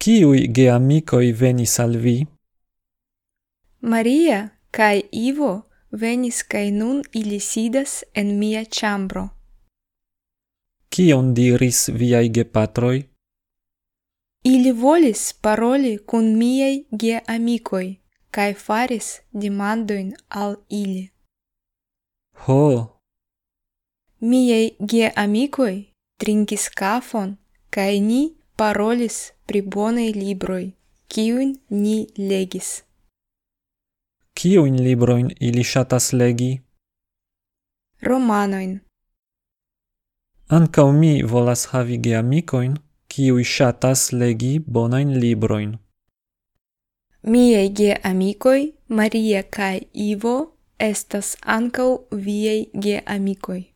Kiuj geamikoj venis al vi? Maria kaj Ivo venis kaj nun ili sidas en mia ĉambro. Kion diris viaj gepatroj? Ili volis paroli kun miaj geamikoj kaj faris demandojn al ili. Ho! Miaj geamikoj trinkis kafon kaj ni parolis pri bonaj libroj, kiujn ni legis. Kiujn librojn ili ŝatas legi? Romanojn. Ankaŭ mi volas havi geamikojn, kiuj ŝatas legi bonajn librojn. Miaj geamikoj, Maria kaj Ivo, estas ankaŭ viaj geamikoj.